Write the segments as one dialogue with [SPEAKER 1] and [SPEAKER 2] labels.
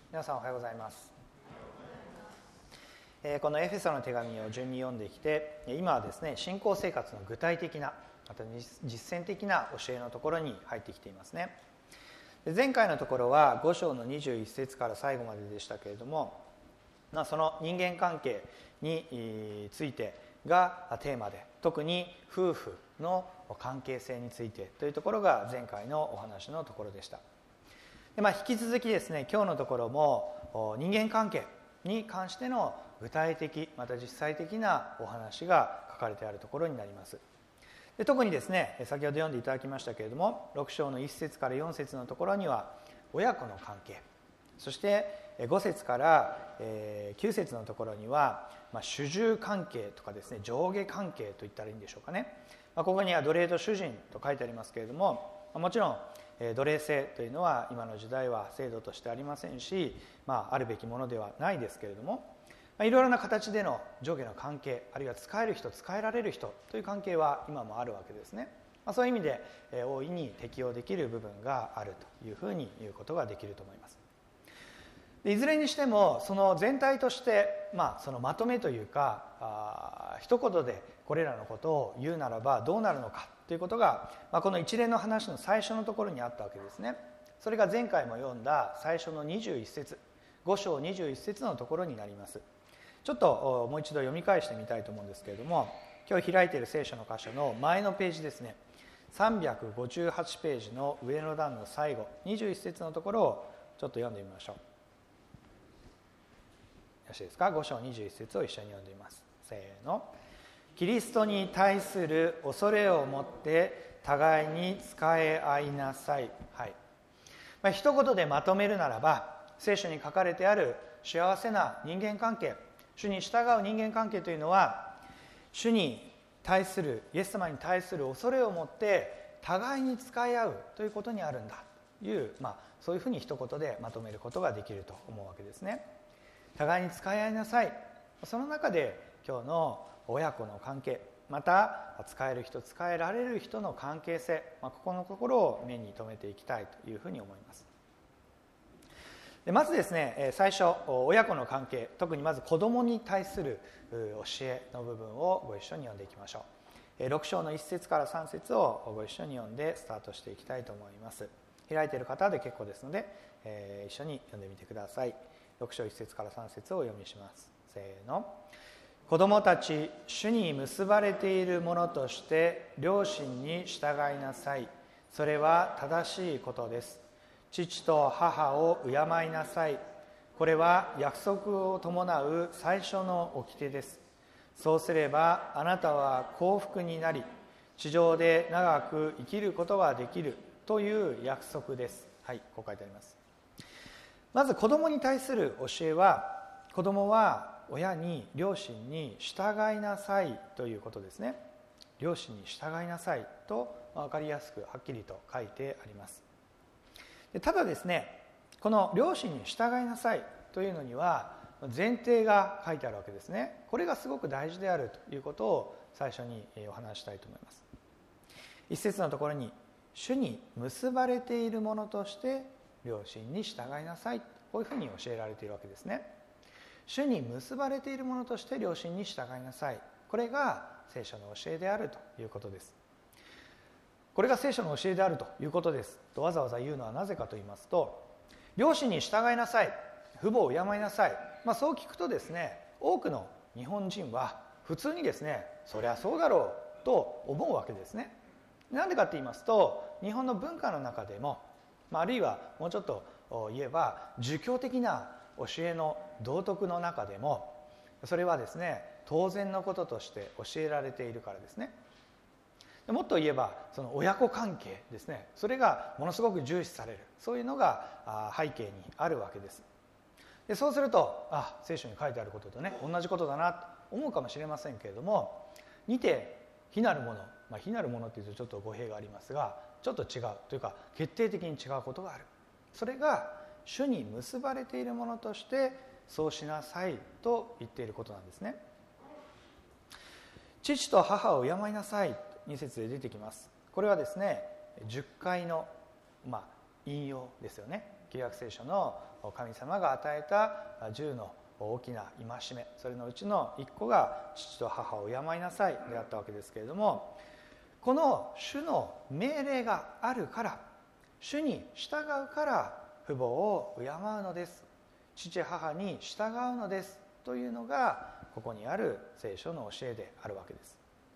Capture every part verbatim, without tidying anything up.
[SPEAKER 1] 皆さんおはようございます。このエフェソの手紙を順に読んできて、今はですね、信仰生活の具体的なまた実践的な教えのところに入ってきていますね。前回のところはご章のにじゅういち節から最後まででしたけれども、その人間関係についてがテーマで、特に夫婦の関係性についてというところが前回のお話のところでした。でまあ、引き続きですね、今日のところも人間関係に関しての具体的また実際的なお話が書かれてあるところになります。で特にですね、先ほど読んでいただきましたけれども、ろく章のいち節からよん節のところには親子の関係、そしてご節からきゅう節のところには、まあ、主従関係とかですね、上下関係といったらいいんでしょうかね。まあ、ここには奴隷と主人と書いてありますけれども、もちろん奴隷制というのは今の時代は制度としてありませんし、まあ、あるべきものではないですけれども、まあ、いろいろな形での上下の関係、あるいは使える人使えられる人という関係は今もあるわけですね。まあ、そういう意味で、えー、大いに適用できる部分があるというふうに言うことができると思います。でいずれにしてもその全体として、まあ、そのまとめというか、あ一言でこれらのことを言うならばどうなるのかということが、まあ、この一連の話の最初のところにあったわけですね。それが前回も読んだ最初のにじゅういち節、ご章にじゅういち節のところになります。ちょっともう一度読み返してみたいと思うんですけれども、今日開いている聖書の箇所の前のページですね、さんびゃくごじゅうはちページの上の段の最後にじゅういち節のところをちょっと読んでみましょう。よろしいですか。ご章にじゅういち節を一緒に読んでみます。せーの。キリストに対する恐れを持って互いに仕え合いなさい。はい。まあ、一言でまとめるならば、聖書に書かれてある幸せな人間関係、主に従う人間関係というのは、主に対する、イエス様に対する恐れを持って互いに仕え合うということにあるんだという、まあ、そういうふうに一言でまとめることができると思うわけですね。互いに仕え合いなさい。その中で今日の親子の関係、また使える人使えられる人の関係性、まあ、ここのところを目に留めていきたいというふうに思います。でまずですね、最初親子の関係、特にまず子供に対する教えの部分をご一緒に読んでいきましょう。ろく章のいち節からさん節をご一緒に読んでスタートしていきたいと思います。開いている方で結構ですので、えー、一緒に読んでみてください。ろく章いち節からさん節をお読みします。せーの。子供たち、主に結ばれているものとして両親に従いなさい。それは正しいことです。父と母を敬いなさい。これは約束を伴う最初の掟です。そうすればあなたは幸福になり、地上で長く生きることができるという約束です。はい、こう書いてあります。まず子供に対する教えは、子供は親に、両親に従いなさいということですね。両親に従いなさいと分かりやすくはっきりと書いてあります。でただですね、この両親に従いなさいというのには前提が書いてあるわけですね。これがすごく大事であるということを最初にお話したいと思います。一節のところに、主に結ばれているものとして両親に従いなさい、こういうふうに教えられているわけですね。主に結ばれているものとして両親に従いなさい、これが聖書の教えであるということです。これが聖書の教えであるということですとわざわざ言うのはなぜかと言いますと、両親に従いなさい、父母を敬いなさい、まあ、そう聞くとですね、多くの日本人は普通にですね、そりゃそうだろうと思うわけですね。なんでかって言いますと、日本の文化の中でも、あるいはもうちょっと言えば儒教的な教えの道徳の中でも、それはですね、当然のこととして教えられているからですね。もっと言えばその親子関係ですね、それがものすごく重視される、そういうのが背景にあるわけです。でそうすると、あ、聖書に書いてあることとね同じことだなと思うかもしれませんけれども、似て非なるもの、まあ、非なるものというとちょっと語弊がありますが、ちょっと違うというか決定的に違うことがある。それが主に結ばれているものとしてそうしなさいと言っていることなんですね。父と母を敬いなさい、に節で出てきます。これはですね、じゅっかいの、まあ、引用ですよね。 旧約聖書の神様が与えたじゅうの大きな戒め、それのうちの一個が父と母を敬いなさいであったわけですけれども、この主の命令があるから、主に従うから父母を敬うのです、父母に従うのですというのがここにある聖書の教えであるわけです。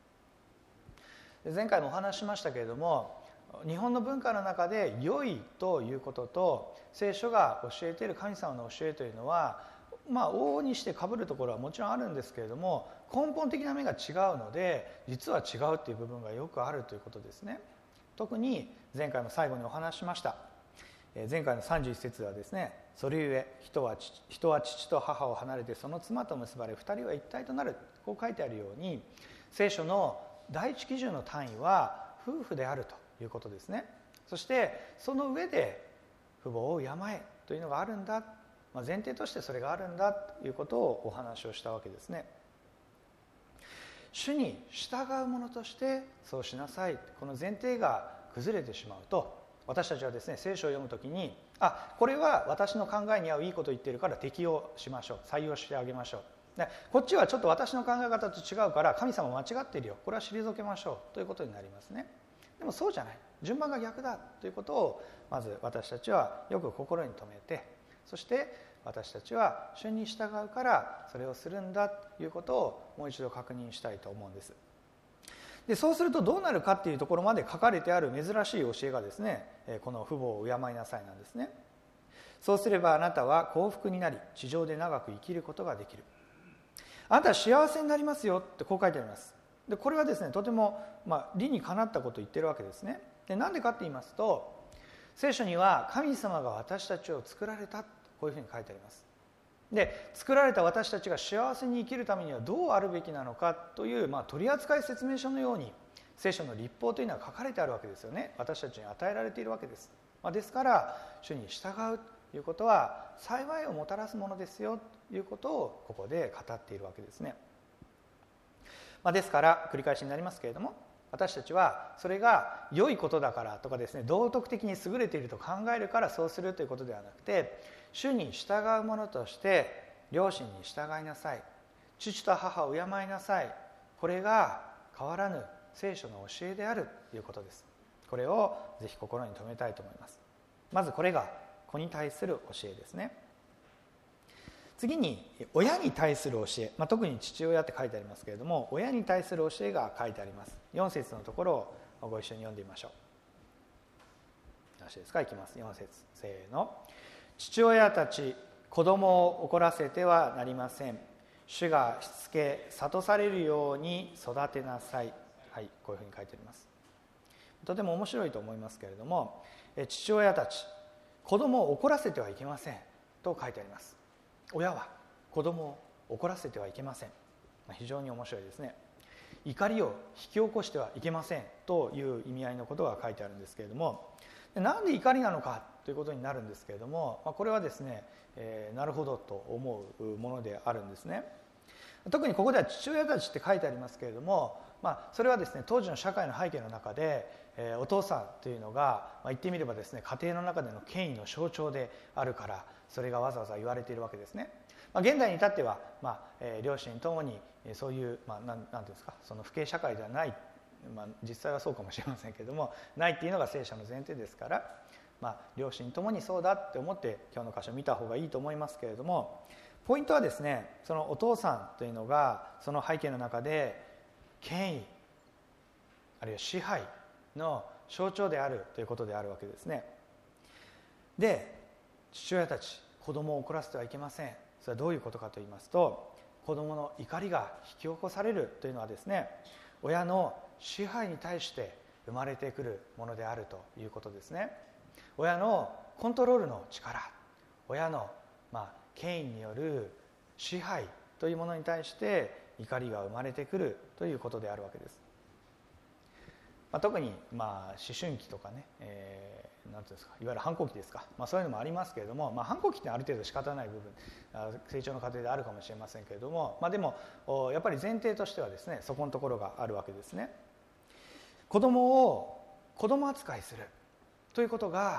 [SPEAKER 1] 前回もお話ししましたけれども、日本の文化の中で良いということと聖書が教えている神様の教えというのは、まあ往々にして被るところはもちろんあるんですけれども、根本的な面が違うので実は違うという部分がよくあるということですね。特に前回も最後にお話ししました前回のさんじゅういち節ではですね、それゆえ人は父、人は父と母を離れてその妻と結ばれ二人は一体となる、こう書いてあるように、聖書の第一基準の単位は夫婦であるということですね。そしてその上で父母を敬えというのがあるんだ、まあ、前提としてそれがあるんだということをお話をしたわけですね。主に従う者としてそうしなさい、この前提が崩れてしまうと、私たちはですね、聖書を読むときに、あ、これは私の考えに合ういいことを言っているから適用しましょう、採用してあげましょう、でこっちはちょっと私の考え方と違うから神様間違っているよ、これは退けましょうということになりますね。でもそうじゃない、順番が逆だということをまず私たちはよく心に留めて、そして私たちは主に従うからそれをするんだということをもう一度確認したいと思うんです。でそうするとどうなるかっていうところまで書かれてある珍しい教えがですね、この父母を敬いなさいなんですね。そうすればあなたは幸福になり地上で長く生きることができる、あなたは幸せになりますよってこう書いてあります。でこれはですね、とても、まあ、理にかなったことを言ってるわけですね。でなんでかって言いますと、聖書には神様が私たちを作られた、こういうふうに書いてあります。で作られた私たちが幸せに生きるためにはどうあるべきなのかという、まあ、取扱説明書のように聖書の律法というのは書かれてあるわけですよね。私たちに与えられているわけです、まあ、ですから主に従うということは幸いをもたらすものですよということをここで語っているわけですね。まあ、ですから繰り返しになりますけれども、私たちはそれが良いことだからとかですね、道徳的に優れていると考えるからそうするということではなくて、主に従う者として両親に従いなさい、父と母を敬いなさい、これが変わらぬ聖書の教えであるということです。これをぜひ心に留めたいと思います。まずこれが子に対する教えですね。次に親に対する教え、まあ、特に父親って書いてありますけれども、親に対する教えが書いてあります。よん節のところをご一緒に読んでみましょう。よろしいですか。いきます。よん節、せーの。父親たち、子供を怒らせてはなりません。主がしつけ諭されるように育てなさい。はい、こういうふうに書いてあります。とても面白いと思いますけれども、父親たち、子供を怒らせてはいけませんと書いてあります。親は子供を怒らせてはいけません。非常に面白いですね。怒りを引き起こしてはいけませんという意味合いのことが書いてあるんですけれども、なんで怒りなのかということになるんですけれども、これはですね、えー、なるほどと思うものであるんですね。特にここでは父親たちって書いてありますけれども、まあ、それはですね、当時の社会の背景の中で、えー、お父さんというのが、まあ、言ってみればですね、家庭の中での権威の象徴であるから、それがわざわざ言われているわけですね。まあ、現代に至っては、まあえー、両親ともにそういう、まあ、なん、なんていうんですか、その父系社会ではない、まあ、実際はそうかもしれませんけれども、ないっていうのが聖書の前提ですから、まあ、両親ともにそうだって思って今日の箇所を見た方がいいと思いますけれども、ポイントはですね、そのお父さんというのがその背景の中で権威あるいは支配の象徴であるということであるわけですね。で、父親たち、子供を怒らせてはいけません。それはどういうことかと言いますと、子供の怒りが引き起こされるというのはですね、親の支配に対して生まれてくるものであるということですね。親のコントロールの力、親の、まあ、権威による支配というものに対して怒りが生まれてくるということであるわけです。まあ、特に、まあ、思春期とかね、えー、なんていうんですか、いわゆる反抗期ですか、まあ、そういうのもありますけれども、まあ、反抗期ってある程度仕方ない部分、成長の過程であるかもしれませんけれども、まあ、でもやっぱり前提としてはですね、そこのところがあるわけですね。子供を子供扱いするということが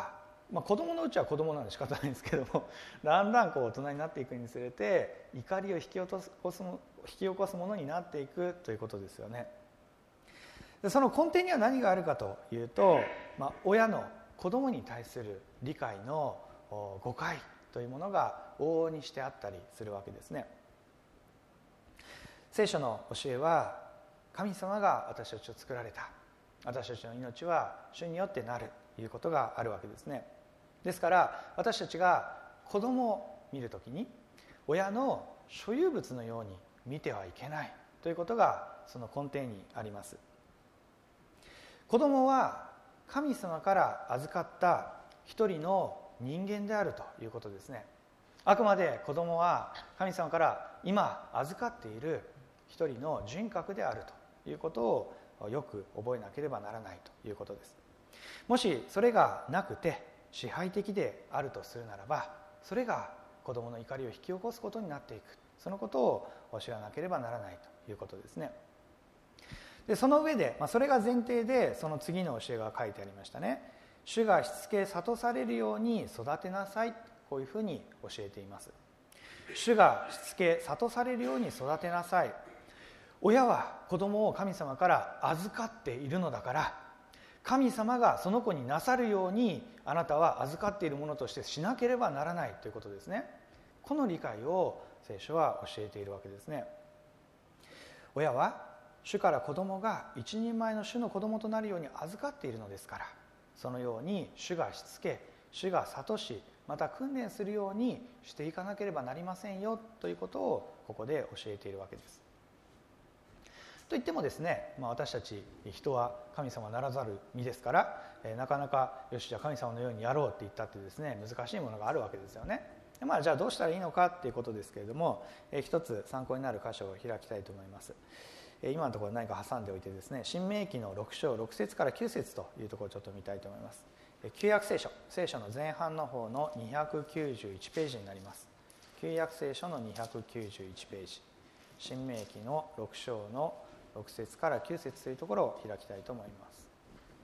[SPEAKER 1] まあ、子供のうちは子供なんで仕方ないんですけども、だんだんこう大人になっていくにつれて怒りを引き起こす引き起こすものになっていくということですよね。でその根底には何があるかというと、まあ、親の子供に対する理解の誤解というものが往々にしてあったりするわけですね。聖書の教えは、神様が私たちを作られた、私たちの命は主によってなるということがあるわけですね。ですから私たちが子供を見るときに親の所有物のように見てはいけないということがその根底にあります。子供は神様から預かった一人の人間であるということですね。あくまで子供は神様から今預かっている一人の人格であるということをよく覚えなければならないということです。もしそれがなくて支配的であるとするならば、それが子供の怒りを引き起こすことになっていく、そのことを知らなければならないということですね。でその上で、まあ、それが前提でその次の教えが書いてありましたね。主がしつけ諭されるように育てなさい、こういうふうに教えています。主がしつけ諭されるように育てなさい。親は子供を神様から預かっているのだから、神様がその子になさるようにあなたは預かっているものとしてしなければならないということですね。この理解を聖書は教えているわけですね。親は主から子供が一人前の主の子供となるように預かっているのですから、そのように主がしつけ、主が諭し、また訓練するようにしていかなければなりませんよということをここで教えているわけです。といってもですね、まあ、私たち人は神様ならざる身ですから、えー、なかなかよしじゃあ神様のようにやろうって言ったってですね、難しいものがあるわけですよね。でまあ、じゃあどうしたらいいのかっていうことですけれども、えー、一つ参考になる箇所を開きたいと思います。えー、今のところ何か挟んでおいてですね、新明記のろく章ろく節からきゅう節というところをちょっと見たいと思います。えー、旧約聖書聖書の前半の方のにひゃくきゅうじゅういちページになります。旧約聖書のにひゃくきゅうじゅういちページ、新明記のろく章のろく節からきゅう節というところを開きたいと思います。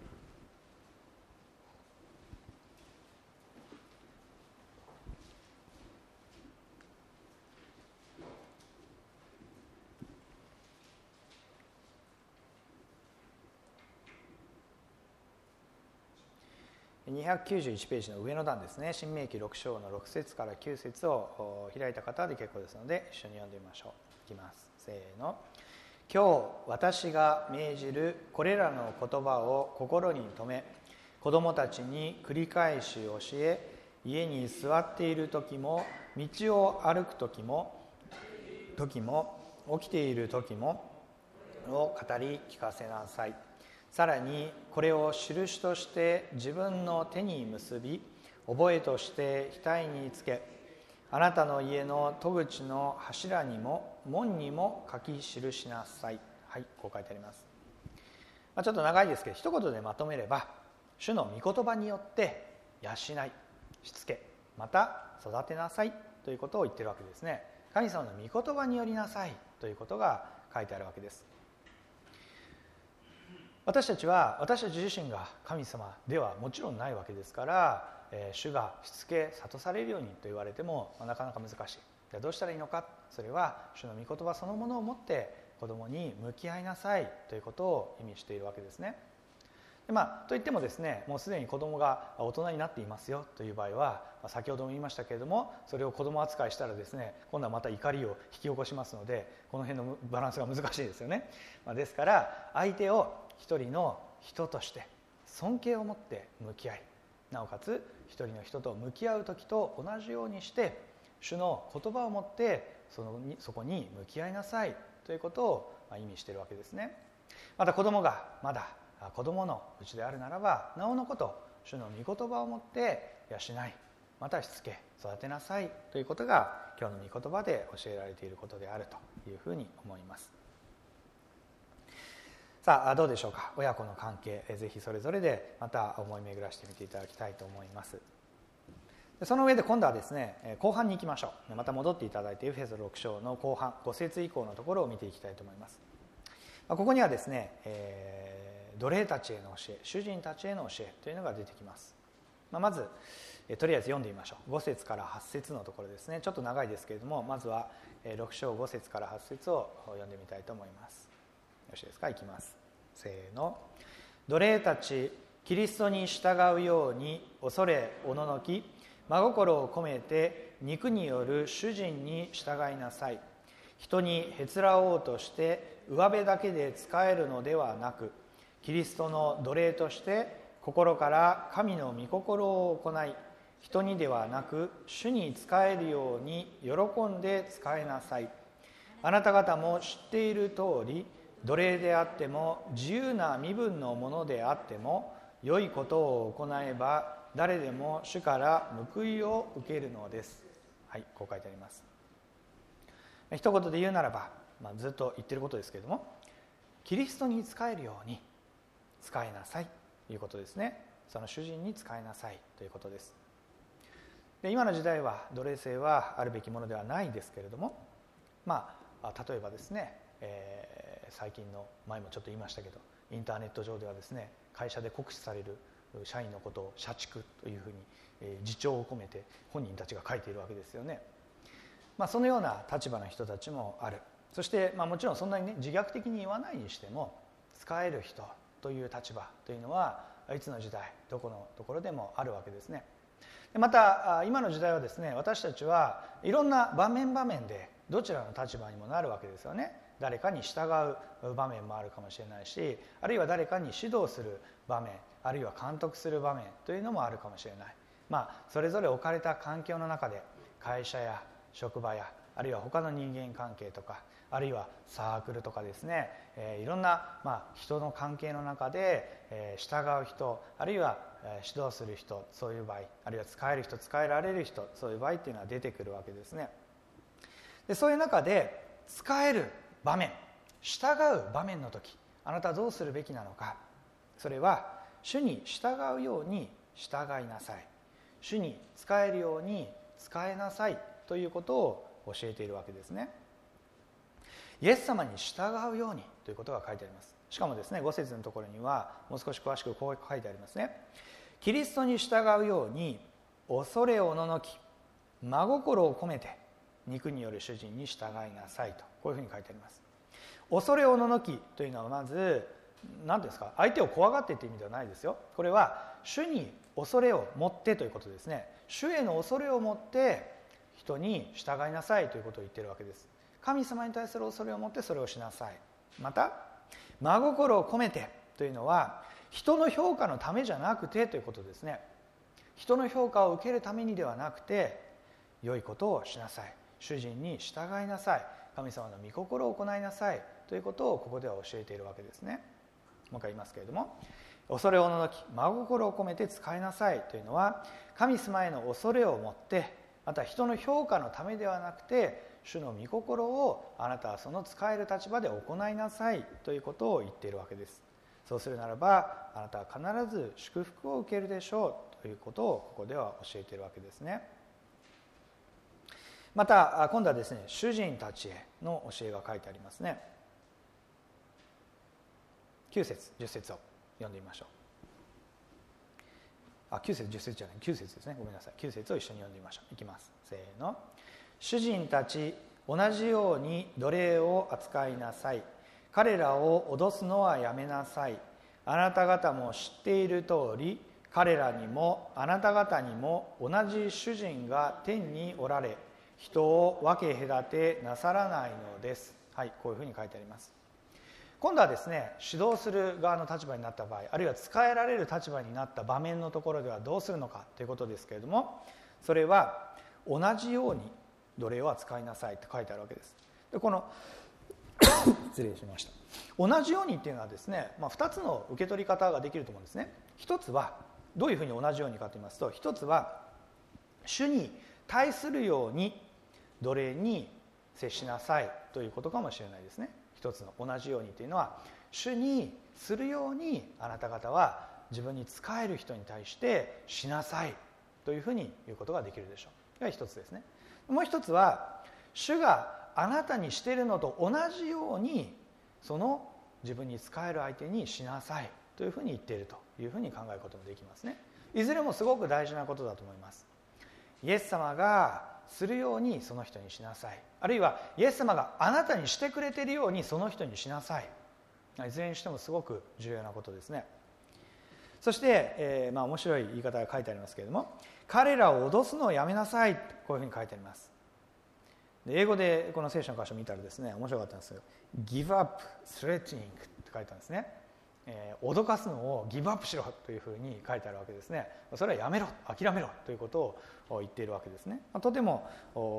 [SPEAKER 1] にひゃくきゅうじゅういちページの上の段ですね、新明記ろく章のろく節からきゅう節を開いた方で結構ですので一緒に読んでみましょう。いきます。せーの。今日私が命じるこれらの言葉を心に留め、子供たちに繰り返し教え、家に座っている時も、道を歩く時も時も起きている時もを語り聞かせなさい。さらにこれを印として自分の手に結び、覚えとして額につけ、あなたの家の戸口の柱にも門にも書き記しなさい。はい、こう書いてあります。まあ、ちょっと長いですけど、一言でまとめれば、主の御言葉によって養い、しつけ、また育てなさいということを言っているわけですね。神様の御言葉によりなさいということが書いてあるわけです。私たちは私たち自身が神様ではもちろんないわけですから、えー、主がしつけ諭されるようにと言われても、まあ、なかなか難しい。じゃあどうしたらいいのか。それは主の御言葉そのものを持って子供に向き合いなさいということを意味しているわけですね。で、まあ、といってもですね、もうすでに子供が大人になっていますよという場合は、まあ、先ほども言いましたけれども、それを子供扱いしたらですね、今度はまた怒りを引き起こしますので、この辺のバランスが難しいですよね。まあ、ですから相手を一人の人として尊敬を持って向き合い、なおかつ一人の人と向き合う時と同じようにして主の言葉を持ってそのそこに向き合いなさいということを意味しているわけですね。また子供がまだ子供のうちであるならば、なおのこと主の御言葉を持って養い、またしつけ育てなさいということが今日の御言葉で教えられていることであるというふうに思います。さあどうでしょうか。親子の関係、ぜひそれぞれでまた思い巡らしてみていただきたいと思います。その上で今度はですね、後半に行きましょう。また戻っていただいてエフェソろく章の後半ご節以降のところを見ていきたいと思います。ここにはですね、えー、奴隷たちへの教え、主人たちへの教えというのが出てきます。 まあ、まずとりあえず読んでみましょう。ご節からはち節のところですね。ちょっと長いですけれども、まずはろく章ご節からはち節を読んでみたいと思います。よろしいですか。いきます。せーの。奴隷たち、キリストに従うように恐れおののき、真心を込めて肉による主人に従いなさい。人にへつらおうとして上辺だけで仕えるのではなく、キリストの奴隷として心から神の御心を行い、人にではなく主に仕えるように喜んで仕えなさい。あなた方も知っている通り、奴隷であっても自由な身分のものであっても、良いことを行えば誰でも主から報いを受けるのです。はい、こう書いてあります。一言で言うならば、まあ、ずっと言ってることですけれども、キリストに仕えるように仕えなさいということですね。その主人に仕えなさいということです。で、今の時代は奴隷制はあるべきものではないですけれども、まあ例えばですね、えー、最近の前もちょっと言いましたけど、インターネット上ではですね、会社で酷使される社員のことを社畜というふうに、えー、自重を込めて本人たちが書いているわけですよね。まあ、そのような立場の人たちもある。そして、まあ、もちろんそんなにね自虐的に言わないにしても、仕える人という立場というのはいつの時代どこのところでもあるわけですね。でまた今の時代はですね、私たちはいろんな場面場面でどちらの立場にもなるわけですよね。誰かに従う場面もあるかもしれないし、あるいは誰かに指導する場面、あるいは監督する場面というのもあるかもしれない。まあそれぞれ置かれた環境の中で、会社や職場や、あるいは他の人間関係とか、あるいはサークルとかですね、えー、いろんな、まあ、人の関係の中で、えー、従う人、あるいは、えー、指導する人、そういう場合、あるいは仕える人、仕えられる人、そういう場合っていうのは出てくるわけですね。でそういう中で仕える場面、従う場面の時、あなたはどうするべきなのか。それは主に従うように従いなさい、主に仕えるように仕えなさいということを教えているわけですね。イエス様に従うようにということが書いてあります。しかもですね、ご節のところにはもう少し詳しくこう書いてありますね。キリストに従うように恐れおののき、真心を込めて肉による主人に従いなさいと、こういうふうに書いてあります。恐れおののきというのは、まず何ですか、相手を怖がってという意味ではないですよ。これは主に恐れを持ってということですね。主への恐れを持って人に従いなさいということを言っているわけです。神様に対する恐れを持ってそれをしなさい。また真心を込めてというのは、人の評価のためじゃなくてということですね。人の評価を受けるためにではなくて、良いことをしなさい、主人に従いなさい、神様の御心を行いなさいということをここでは教えているわけですね。もう一回言いますけれども、恐れおののき、真心を込めて仕えなさいというのは、神様への恐れを持って、また人の評価のためではなくて、主の御心をあなたはその仕える立場で行いなさいということを言っているわけです。そうするならば、あなたは必ず祝福を受けるでしょうということをここでは教えているわけですね。また今度はですね、主人たちへの教えが書いてありますね。きゅう節じゅっ節を読んでみましょう。あ、きゅう節じゅっ節じゃない、きゅう節ですね、ごめんなさい。きゅう節を一緒に読んでみましょう。いきます。せーの。主人たち、同じように奴隷を扱いなさい。彼らを脅すのはやめなさい。あなた方も知っている通り、彼らにもあなた方にも同じ主人が天におられ、人を分け隔てなさらないのです。はい、こういうふうに書いてあります。今度はですね、指導する側の立場になった場合、あるいは仕えられる立場になった場面のところではどうするのかということですけれども、それは同じように奴隷を扱いなさいと書いてあるわけです。でこの失礼しました。同じようにっていうのはですね、まあ、ふたつの受け取り方ができると思うんですね。一つはどういうふうに同じようにかと言いますと、一つは主に対するように奴隷に接しなさいということかもしれないですね。一つの同じようにというのは、主にするようにあなた方は自分に仕える人に対してしなさいというふうに言うことができるでしょう。これが一つですね。もう一つは、主があなたにしているのと同じようにその自分に仕える相手にしなさいというふうに言っているというふうに考えることもできますね。 いずれもすごく大事なことだと思います。イエス様がするようにその人にしなさい、あるいはイエス様があなたにしてくれているようにその人にしなさい。いずれにしてもすごく重要なことですね。そして、えーまあ、面白い言い方が書いてありますけれども、彼らを脅すのをやめなさい、こういうふうに書いてあります。で英語でこの聖書の箇所を見たらですね、面白かったんですよ。 Give up threatening って書いてあるんですね。えー、脅かすのをギブアップしろというふうに書いてあるわけですね。それはやめろ、諦めろということを言っているわけですね。とても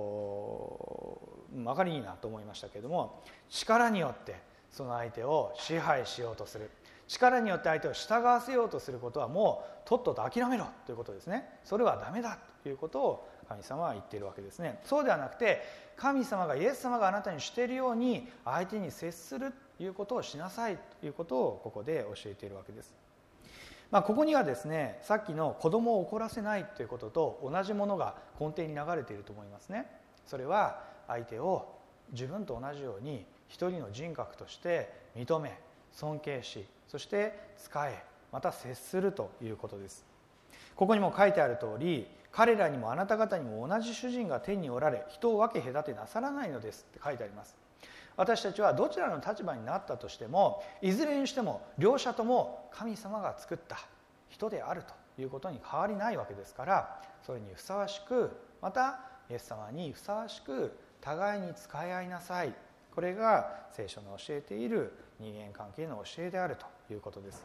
[SPEAKER 1] 分かりいいなと思いましたけれども、力によってその相手を支配しようとする、力によって相手を従わせようとすることはもうとっとと諦めろということですね。それはダメだということを神様は言っているわけですね。そうではなくて、神様がイエス様があなたにしているように相手に接するということをしなさいということをここで教えているわけです。まあ、ここにはですね、さっきの子供を怒らせないということと同じものが根底に流れていると思いますね。それは相手を自分と同じように一人の人格として認め、尊敬し、そして仕え、また接するということです。ここにも書いてある通り、彼らにもあなた方にも同じ主人が天におられ、人を分け隔てなさらないのですって書いてあります。私たちはどちらの立場になったとしても、いずれにしても両者とも神様が作った人であるということに変わりないわけですから、それにふさわしく、またイエス様にふさわしく互いに仕え合いなさい。これが聖書の教えている人間関係の教えであるということです。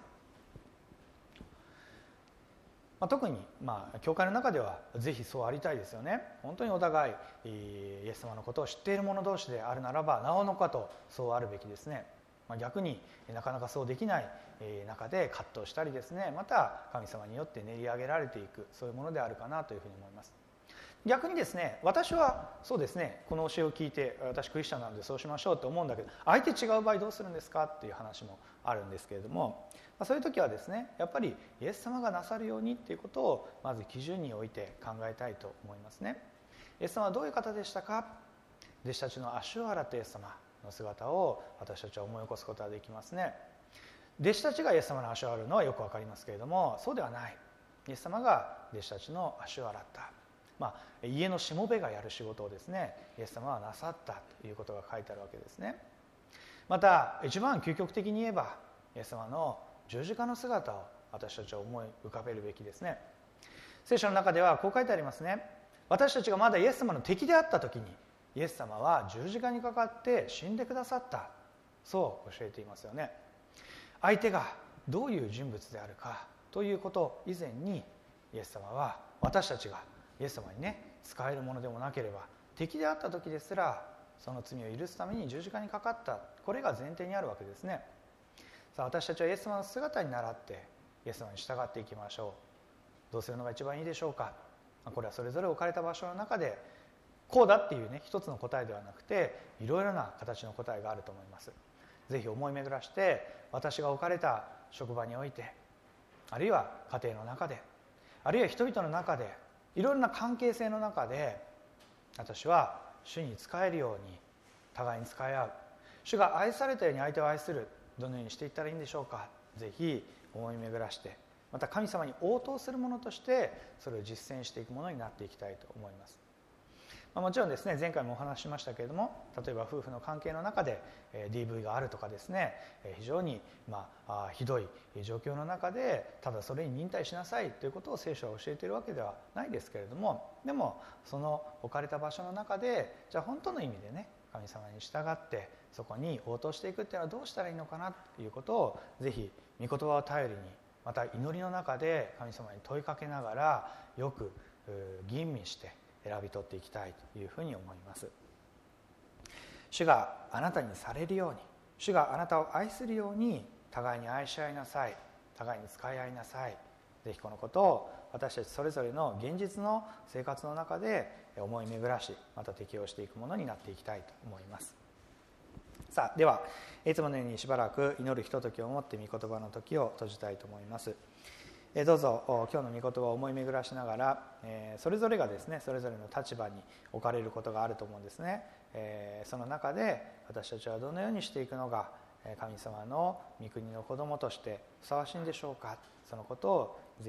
[SPEAKER 1] まあ、特に、まあ、教会の中ではぜひそうありたいですよね。本当にお互いイエス様のことを知っている者同士であるならばなおのことそうあるべきですね。まあ、逆になかなかそうできない中で葛藤したりですね、また神様によって練り上げられていく、そういうものであるかなというふうに思います。逆にですね、私はそうですね、この教えを聞いて私クリスチャンなのでそうしましょうと思うんだけど、相手違う場合どうするんですかっていう話もあるんですけれども、そういう時はですね、やっぱりイエス様がなさるようにっていうことをまず基準に置いて考えたいと思いますね。イエス様はどういう方でしたか。弟子たちの足を洗ったイエス様の姿を私たちは思い起こすことができますね。弟子たちがイエス様の足を洗うのはよくわかりますけれども、そうではない。イエス様が弟子たちの足を洗った、まあ、家のしもべがやる仕事をですね、イエス様はなさったということが書いてあるわけですね。また一番究極的に言えば、イエス様の十字架の姿を私たちは思い浮かべるべきですね。聖書の中ではこう書いてありますね。私たちがまだイエス様の敵であった時に、イエス様は十字架にかかって死んでくださった、そう教えていますよね。相手がどういう人物であるかということ以前に、イエス様は私たちがイエス様にね使えるものでもなければ、敵であった時ですらその罪を許すために十字架にかかった、これが前提にあるわけですね。さあ、私たちはイエス様の姿に倣ってイエス様に従っていきましょう。どうするのが一番いいでしょうか。これはそれぞれ置かれた場所の中でこうだっていうね一つの答えではなくて、いろいろな形の答えがあると思います。ぜひ思い巡らして、私が置かれた職場において、あるいは家庭の中で、あるいは人々の中で、いろいろな関係性の中で、私は主に仕えるように互いに仕え合う、主が愛されたように相手を愛する、どのようにしていったらいいんでしょうか。ぜひ思い巡らして、また神様に応答するものとしてそれを実践していくものになっていきたいと思います。もちろんですね、前回もお話ししましたけれども、例えば夫婦の関係の中で ディーブイ があるとかですね、非常にまあひどい状況の中でただそれに忍耐しなさいということを聖書は教えているわけではないですけれども、でもその置かれた場所の中で、じゃあ本当の意味でね神様に従ってそこに応答していくっていうのはどうしたらいいのかなということを、ぜひ御言葉を頼りに、また祈りの中で神様に問いかけながらよく吟味して選び取っていきたいというふうに思います。主があなたにされるように、主があなたを愛するように互いに愛し合いなさい、互いに使い合いなさい。ぜひこのことを私たちそれぞれの現実の生活の中で思い巡らし、また適応していくものになっていきたいと思います。さあ、ではいつものようにしばらく祈るひとときを持って御言葉の時を閉じたいと思います。どうぞ今日の御言葉を思い巡らしながら、それぞれがですねそれぞれの立場に置かれることがあると思うんですね。その中で私たちはどのようにしていくのが神様の御国の子供としてふさわしいんでしょうか。そのことをぜひ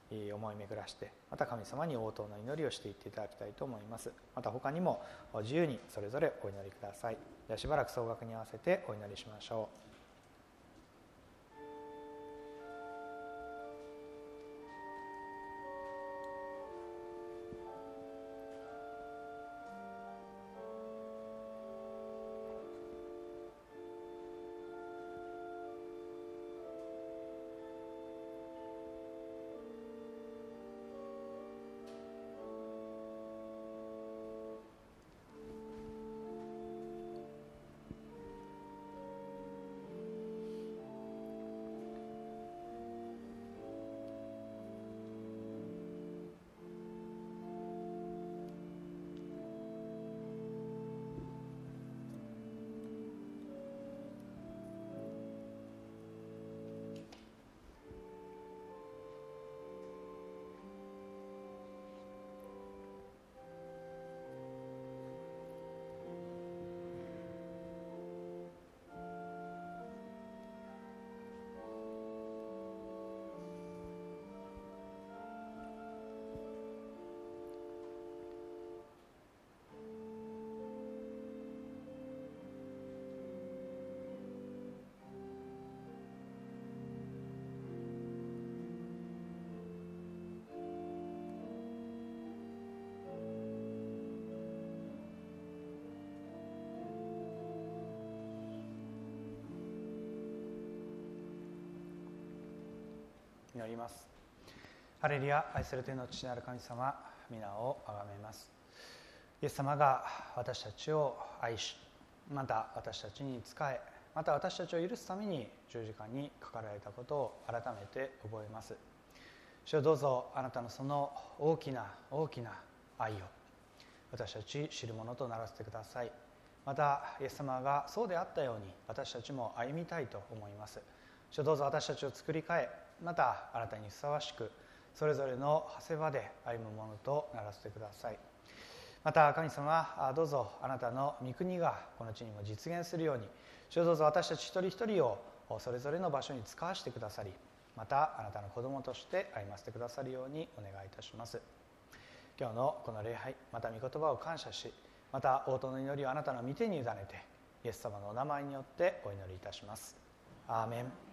[SPEAKER 1] 思い巡らして、また神様に応答の祈りをしていっていただきたいと思います。また他にも自由にそれぞれお祈りください。ではしばらく総額に合わせてお祈りしましょう。祈ります。ハレルヤ。愛する天の父なる神様、皆をあがめます。イエス様が私たちを愛し、また私たちに仕え、また私たちを許すために十字架にかかられたことを改めて覚えます。主よ、どうぞあなたのその大きな大きな愛を私たち知るものとならせてください。またイエス様がそうであったように私たちも歩みたいと思います。主よ、どうぞ私たちを作り変え、またあなたにふさわしくそれぞれの長谷場で歩むものとならせてください。また神様、どうぞあなたの御国がこの地にも実現するように、主よ、どうぞ私たち一人一人をそれぞれの場所に使わせてくださり、またあなたの子供として歩ませてくださるようにお願いいたします。今日のこの礼拝、また御言葉を感謝し、また応答の祈りをあなたの御手に委ねて、イエス様のお名前によってお祈りいたします。アーメン。